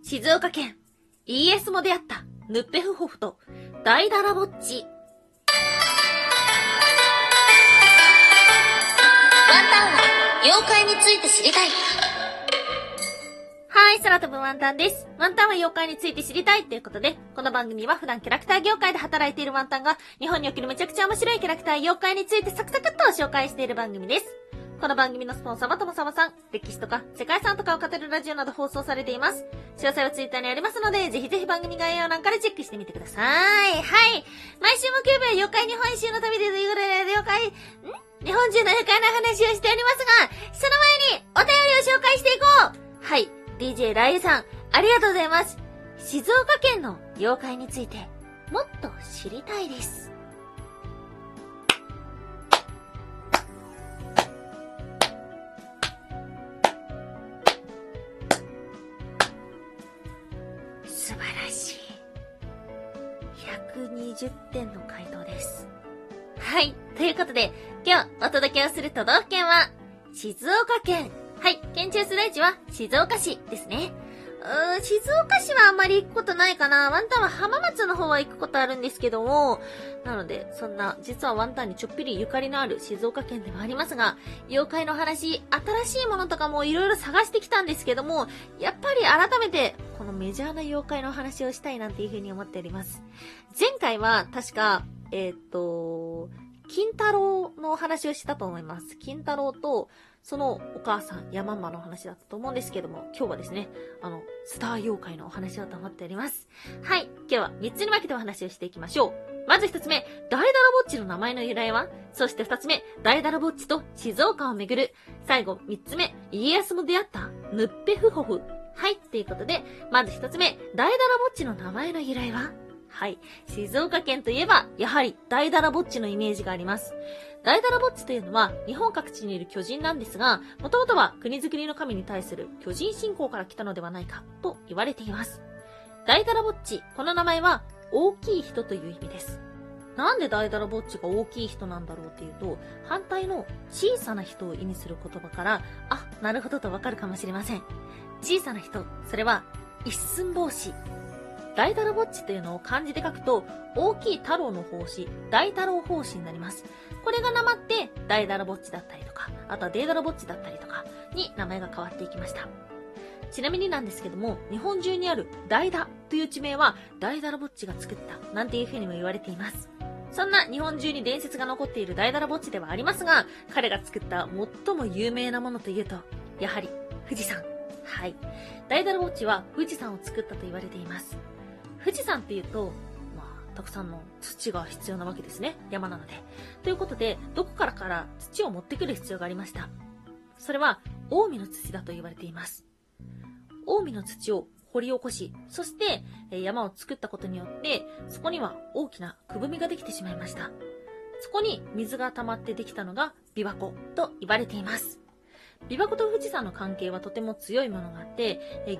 静岡県、イエスも出会った、ヌッペフホフと、ダイダラボッチ。 ワンタンは、妖怪について知りたい。 はい、空飛ぶワンタンです。ワンタンは妖怪について知りたいということで、この番組は普段キャラクター業界で働いているワンタンが、日本におけるめちゃくちゃ面白いキャラクター妖怪についてサクサクっと紹介している番組です。この番組のスポンサーはともさまさん、歴史とか世界遺産とかを語るラジオなど放送されています。詳細はツイッターにありますので、ぜひぜひ番組概要欄からチェックしてみてください。はい。毎週木曜日は妖怪日本一周の旅でということで、日本中の妖怪の話をしておりますが、その前にお便りを紹介していこう。はい。DJ ライユさん、ありがとうございます。静岡県の妖怪について、もっと知りたいです。素晴らしい。120点の回答です。はい。ということで、今日お届けをする都道府県は、静岡県。はい。県庁所在地は静岡市ですね。静岡市はあんまり行くことないかな。ワンタンは浜松の方は行くことあるんですけども、なので、そんな、実はワンタンにちょっぴりゆかりのある静岡県ではありますが、妖怪の話、新しいものとかもいろいろ探してきたんですけども、やっぱり改めて、このメジャーな妖怪の話をしたいなんていうふうに思っております。前回は、確か、金太郎の話をしたと思います。金太郎と、そのお母さん、ヤマンマの話だったと思うんですけども、今日はですね、スター妖怪のお話をと思っております。はい、今日は3つに分けてお話をしていきましょう。まず1つ目、ダイダラボッチの名前の由来は？そして2つ目、ダイダラボッチと静岡をめぐる。最後、3つ目、家康も出会ったヌッペフホフ。はい、ということで、まず1つ目、ダイダラボッチの名前の由来は？はい。静岡県といえば、やはり、ダイダラボッチのイメージがあります。ダイダラボッチというのは、日本各地にいる巨人なんですが、もともとは国づくりの神に対する巨人信仰から来たのではないか、と言われています。ダイダラボッチ、この名前は、大きい人という意味です。なんでダイダラボッチが大きい人なんだろうっていうと、反対の小さな人を意味する言葉から、なるほどとわかるかもしれません。小さな人、それは、一寸法師。ダイダラボッチというのを漢字で書くと、大きい太郎の法師、大太郎法師になります。これがなまって、ダイダラボッチだったりとか、あとはデイダラボッチだったりとかに名前が変わっていきました。ちなみになんですけども、日本中にあるダイダという地名は、ダイダラボッチが作ったなんていう風にも言われています。そんな日本中に伝説が残っているダイダラボッチではありますが、彼が作った最も有名なものというと、やはり富士山。はい。ダイダラボッチは富士山を作ったと言われています。富士山っていうと、たくさんの土が必要なわけですね。山なので。ということで、どこから土を持ってくる必要がありました。それは、近江の土だと言われています。近江の土を掘り起こし、そして、山を作ったことによって、そこには大きなくぼみができてしまいました。そこに水が溜まってできたのが琵琶湖と言われています。琵琶湖と富士山の関係はとても強いものがあって、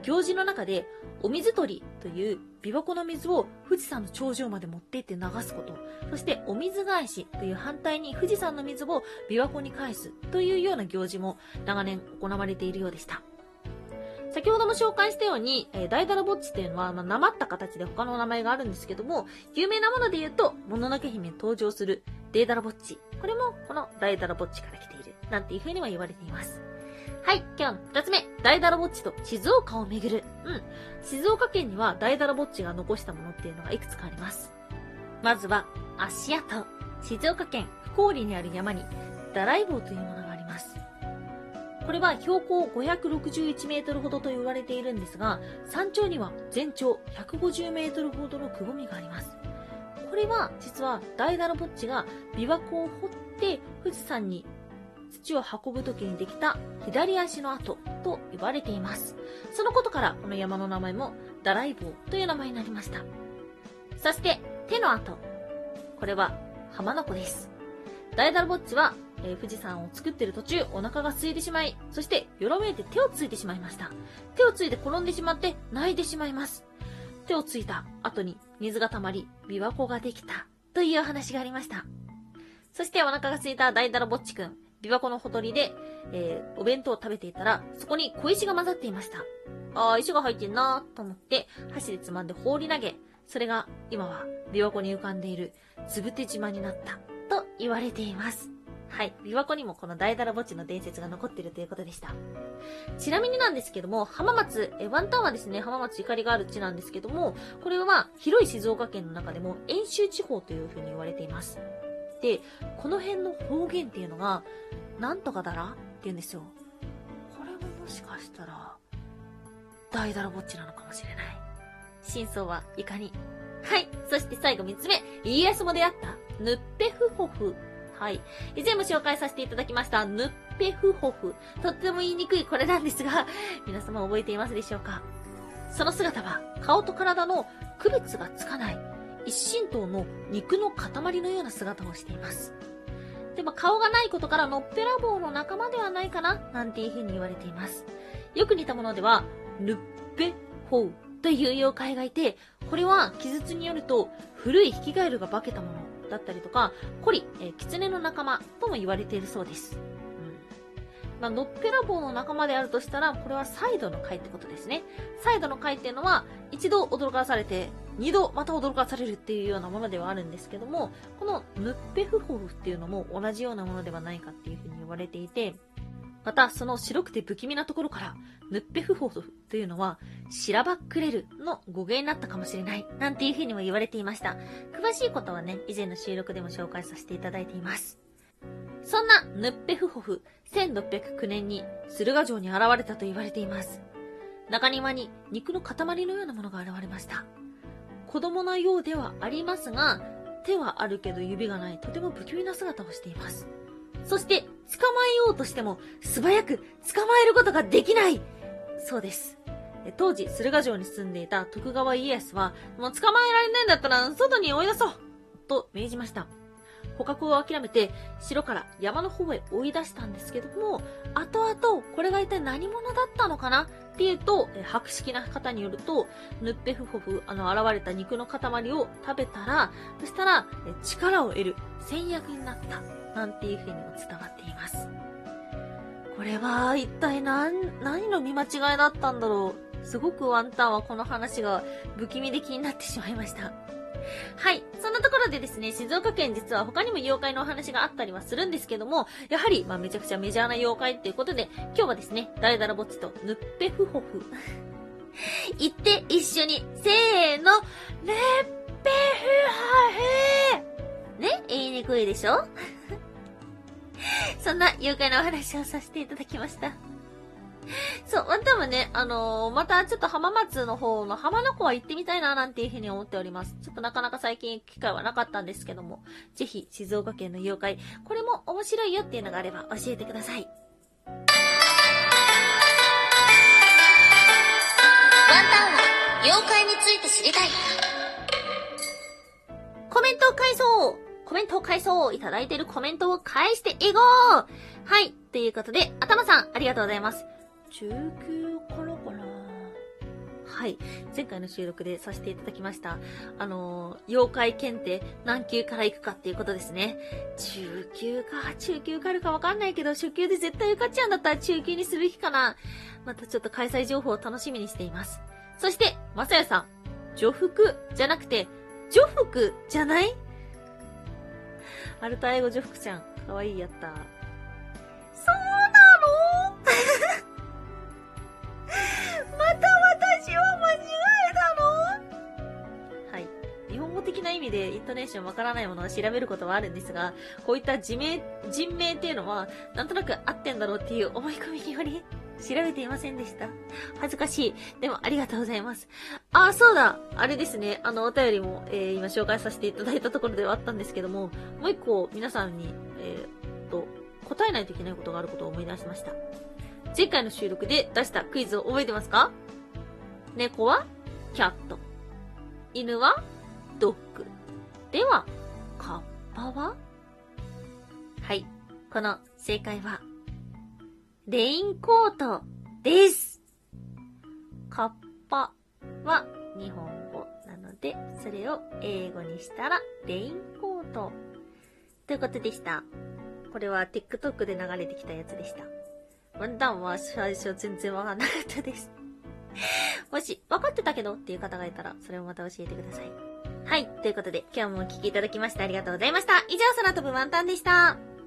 行事の中でお水取りという琵琶湖の水を富士山の頂上まで持っていって流すこと、そしてお水返しという反対に富士山の水を琵琶湖に返すというような行事も長年行われているようでした。先ほども紹介したように、ダイダラボッチというのは、なまった形で他の名前があるんですけども、有名なもので言うと、もののけ姫に登場するデイダラボッチ。これもこのダイダラボッチから来ている。なんていう風には言われています。はい、今日の2つ目、ダイダラボッチと静岡をめぐる。静岡県にはダイダラボッチが残したものっていうのがいくつかあります。まずは、足跡。静岡県福郡にある山に、ダライ棒というものがあります。これは標高561メートルほどと言われているんですが、山頂には全長150メートルほどのくぼみがあります。これは実はダイダラボッチが琵琶湖を掘って富士山に土を運ぶ時にできた左足の跡と言われています。そのことからこの山の名前もダライ棒という名前になりました。そして手の跡。これは浜名湖です。ダイダラボッチは富士山を作っている途中お腹が空いてしまい、そしてよろめいて手をついてしまいました。手をついて転んでしまって泣いてしまいます。手をついた後に水が溜まり琵琶湖ができたという話がありました。そしてお腹が空いたダイダラボッチくん、琵琶湖のほとりで、お弁当を食べていたらそこに小石が混ざっていました。 石が入ってんなと思って、箸でつまんで放り投げ、それが今は琵琶湖に浮かんでいるつぶて島になったと言われています。はい。琵琶湖にもこの大だらぼっちの伝説が残っているということでした。ちなみになんですけども、浜松、ワンタンはですね、浜松ゆかりがある地なんですけども、これは広い静岡県の中でも遠州地方という風に言われています。で、この辺の方言っていうのが、なんとかだらって言うんですよ。これももしかしたら、大だらぼっちなのかもしれない。真相はいかに。はい。そして最後3つ目、家康も出会ったヌッペフホフ。はい。以前も紹介させていただきました、ヌッペフホフ。とっても言いにくいこれなんですが、皆様覚えていますでしょうか？その姿は、顔と体の区別がつかない、一神頭の肉の塊のような姿をしています。でも顔がないことから、のっぺらぼうの仲間ではないかな、なんていう風に言われています。よく似たものでは、ヌッペホウという妖怪がいて、これは記述によると、古いヒキガエルが化けたものだったりとか、コリ、キツネの仲間とも言われているそうです。のっぺらぼうの仲間であるとしたら、これはサイドの貝ってことですね。サイドの貝っていうのは、一度驚かされて、二度また驚かされるっていうようなものではあるんですけども、このヌッペフホフっていうのも同じようなものではないかっていうふうに言われていて、またその白くて不気味なところから、ヌッペフホフというのは、しらばっくれるの語源になったかもしれない、なんていうふうにも言われていました。詳しいことはね、以前の収録でも紹介させていただいています。そんなヌッペフホフ、1609年に駿河城に現れたと言われています。中庭に肉の塊のようなものが現れました。子供のようではありますが、手はあるけど指がない、とても不気味な姿をしています。そして、捕まえようとしても素早く捕まえることができない。そうです。当時、駿河城に住んでいた徳川家康は、もう捕まえられないんだったら外に追い出そうと命じました。捕獲を諦めて城から山の方へ追い出したんですけども、後々これが一体何者だったのかなっていうと、博識な方によると、ヌッペフホフ、現れた肉の塊を食べたら、そしたら力を得る戦略になったなんていう風にも伝わっています。これは一体何の見間違いだったんだろう。すごくワンタンはこの話が不気味で気になってしまいました。はい。そんなところでですね、静岡県実は他にも妖怪のお話があったりはするんですけども、やはり、めちゃくちゃメジャーな妖怪っていうことで、今日はですね、ダイダラボッチとヌッペフホフ。言って一緒に、せーの、ヌッペフホフね、言いにくいでしょそんな妖怪のお話をさせていただきました。そう、ワンタンはね、またちょっと浜松の方の浜名湖は行ってみたいななんていうふうに思っております。ちょっとなかなか最近機会はなかったんですけども、ぜひ静岡県の妖怪、これも面白いよっていうのがあれば教えてください。 ワンタンは妖怪について知りたい。 コメントを返そういただいているコメントを返していこう。はい。ということで、頭さん、ありがとうございます。中級からかな。はい。前回の収録でさせていただきました。妖怪検定何級から行くかっていうことですね。中級かあるかわかんないけど、初級で絶対受かっちゃうんだったら中級にする日かな。またちょっと開催情報を楽しみにしています。そして、まさやさん、女服じゃなくて、女服じゃない？アルタ英語女服ちゃん、かわいいやった。そうなのまた私は間違えたの？はい。日本語的な意味でイントネーションわからないものは調べることはあるんですが、こういった人名っていうのは、なんとなく合ってんだろうっていう思い込みにより、調べていませんでした。恥ずかしい。でもありがとうございます。あ、そうだ。あれですね。お便りも、今紹介させていただいたところではあったんですけども、もう一個皆さんに、答えないといけないことがあることを思い出しました。前回の収録で出したクイズを覚えてますか？猫はキャット。犬はドッグ。では、カッパは？はい。この正解は、レインコートです。カッパは日本語なので、それを英語にしたらレインコートということでした。これは TikTok で流れてきたやつでした。ワンタンは最初全然わかんなかったです。 もし、分かってたけどっていう方がいたら、それをまた教えてください。はい。ということで、今日もお聞きいただきましてありがとうございました。以上、空飛ぶワンタンでした。